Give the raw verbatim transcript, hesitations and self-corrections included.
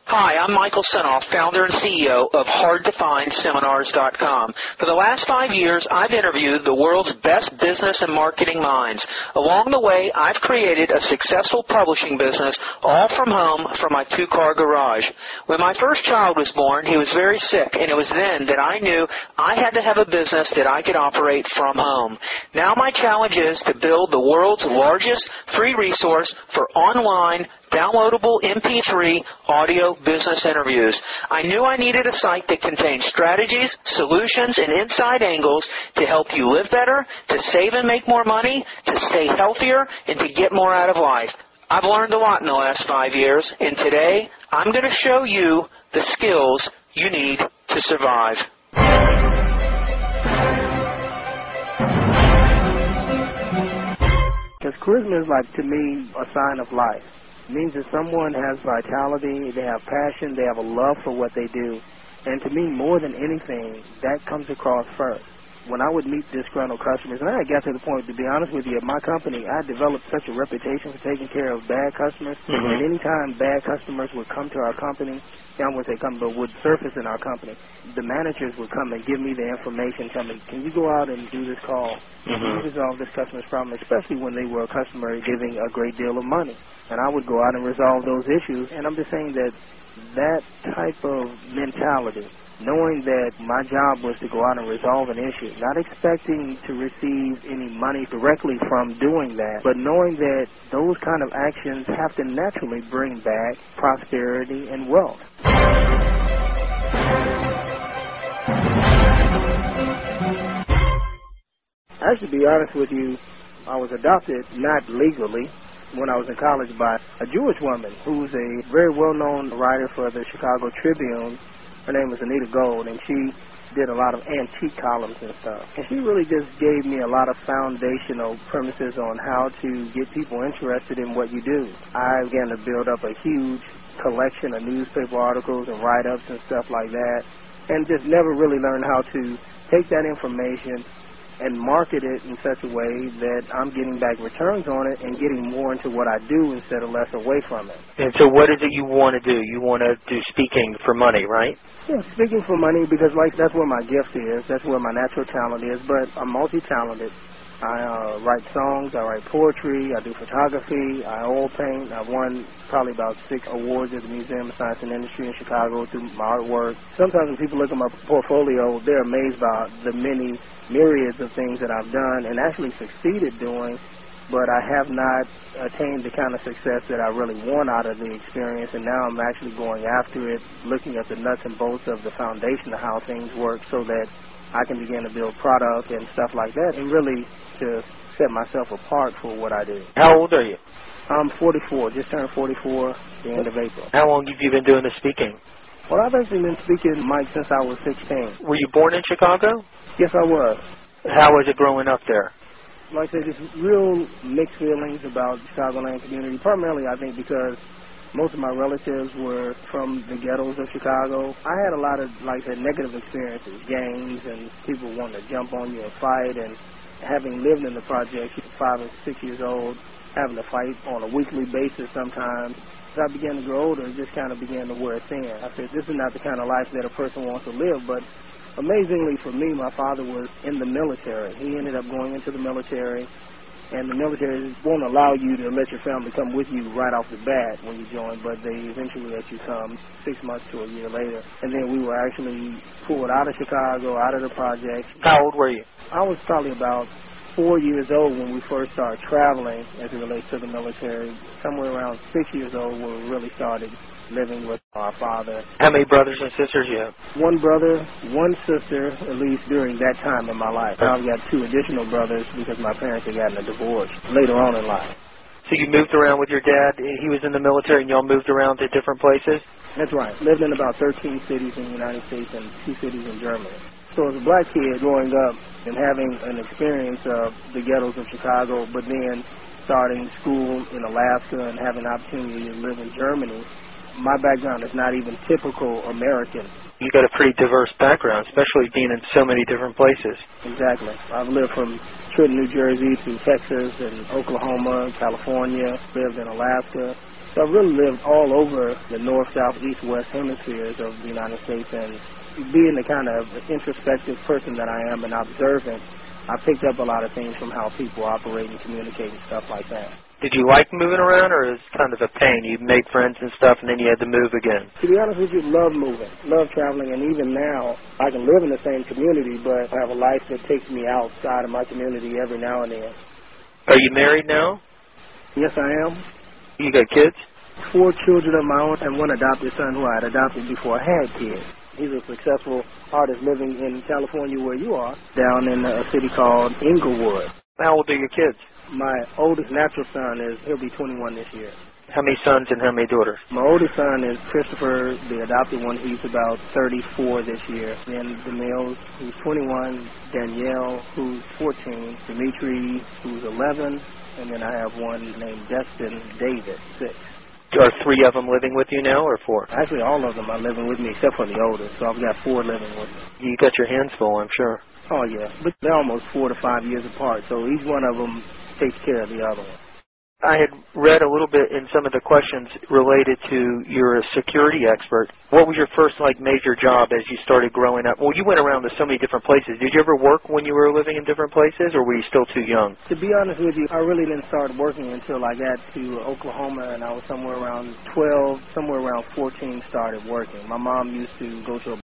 Hi, I'm Michael Senoff, founder and C E O of hard to find seminars dot com. For the last five years, I've interviewed the world's best business and marketing minds. Along the way, I've created a successful publishing business all from home from my two-car garage. When my first child was born, he was very sick, and it was then that I knew I had to have a business that I could operate from home. Now my challenge is to build the world's largest free resource for online downloadable M P three audio business interviews. I knew I needed a site that contained strategies, solutions, and inside angles to help you live better, to save and make more money, to stay healthier, and to get more out of life. I've learned a lot in the last five years, and today I'm going to show you the skills you need to survive. Because charisma is, like, to me, a sign of life. It means that someone has vitality, they have passion, they have a love for what they do. And to me, more than anything, that comes across first. When I would meet disgruntled customers, and I got to the point, to be honest with you, at my company, I developed such a reputation for taking care of bad customers. Mm-hmm. And any time bad customers would come to our company, I wouldn't say come, but would surface in our company, the managers would come and give me the information, tell me, can you go out and do this call? Mm-hmm. Can you resolve this customer's problem, especially when they were a customer giving a great deal of money. And I would go out and resolve those issues. And I'm just saying that that type of mentality, knowing that my job was to go out and resolve an issue, not expecting to receive any money directly from doing that, but knowing that those kind of actions have to naturally bring back prosperity and wealth. I should be honest with you, I was adopted not legally when I was in college by a Jewish woman who's a very well-known writer for the Chicago Tribune. Her name was Anita Gold, and she did a lot of antique columns and stuff. And she really just gave me a lot of foundational premises on how to get people interested in what you do. I began to build up a huge collection of newspaper articles and write-ups and stuff like that, and just never really learned how to take that information and market it in such a way that I'm getting back returns on it and getting more into what I do instead of less away from it. And so what is it you want to do? You want to do speaking for money, right? Yeah, speaking for money because, like, that's where my gift is. That's where my natural talent is. But I'm multi-talented. I uh, write songs. I write poetry. I do photography. I oil paint. I've won probably about six awards at the Museum of Science and Industry in Chicago through my artwork. Sometimes when people look at my portfolio, they're amazed by the many myriads of things that I've done and actually succeeded doing, but I have not attained the kind of success that I really want out of the experience, and now I'm actually going after it, looking at the nuts and bolts of the foundation of how things work so that I can begin to build product and stuff like that, and really to set myself apart for what I do. How old are you? I'm forty-four, just turned forty-four at the end of April. How long have you been doing the speaking? Well, I've actually been speaking, Mike, since I was sixteen. Were you born in Chicago? Yes, I was. How was it growing up there? Like I said, just real mixed feelings about the Chicagoland community, primarily I think because most of my relatives were from the ghettos of Chicago. I had a lot of, like I said, negative experiences, gangs and people wanting to jump on you and fight, and having lived in the projects, five and six years old, having to fight on a weekly basis sometimes. As I began to grow older, it just kind of began to wear thin. I said, this is not the kind of life that a person wants to live, but amazingly for me, my father was in the military. He ended up going into the military, and the military won't allow you to let your family come with you right off the bat when you join, but they eventually let you come six months to a year later. And then we were actually pulled out of Chicago, out of the projects. How old were you? I was probably about four years old when we first started traveling as it relates to the military. Somewhere around six years old when we really started living with our father. How many brothers and sisters do you have? One brother, one sister, at least during that time in my life. Now I've got two additional brothers because my parents had gotten a divorce later on in life. So you moved around with your dad? He was in the military and y'all moved around to different places? That's right. Lived in about thirteen cities in the United States and two cities in Germany. So as a black kid growing up and having an experience of the ghettos of Chicago, but then starting school in Alaska and having an opportunity to live in Germany, my background is not even typical American. You've got a pretty diverse background, especially being in so many different places. Exactly. I've lived from Trenton, New Jersey to Texas and Oklahoma, California, lived in Alaska. So I've really lived all over the north, south, east, west hemispheres of the United States, and being the kind of introspective person that I am and observant, I picked up a lot of things from how people operate and communicate and stuff like that. Did you like moving around, or is it kind of a pain? You made friends and stuff, and then you had to move again. To be honest with you, love moving, love traveling, and even now, I can live in the same community, but I have a life that takes me outside of my community every now and then. Are you married now? Yes, I am. You got kids? Four children of my own and one adopted son who I had adopted before I had kids. He's a successful artist living in California where you are, down in a city called Inglewood. How old are your kids? My oldest natural son is, he'll be twenty-one this year. How many sons and how many daughters? My oldest son is Christopher, the adopted one. He's about thirty-four this year. Then the males, who's twenty-one, Danielle, who's fourteen, Dimitri, who's eleven, and then I have one named Destin David, six. Are three of them living with you now, or four? Actually, all of them are living with me, except for the oldest, so I've got four living with me. You got your hands full, I'm sure. Oh, yeah. But they're almost four to five years apart, so each one of them takes care of the other one. I had read a little bit in some of the questions related to you're a security expert. What was your first, like, major job as you started growing up? Well, you went around to so many different places. Did you ever work when you were living in different places, or were you still too young? To be honest with you, I really didn't start working until I got to Oklahoma, and I was somewhere around twelve, somewhere around fourteen started working. My mom used to go to a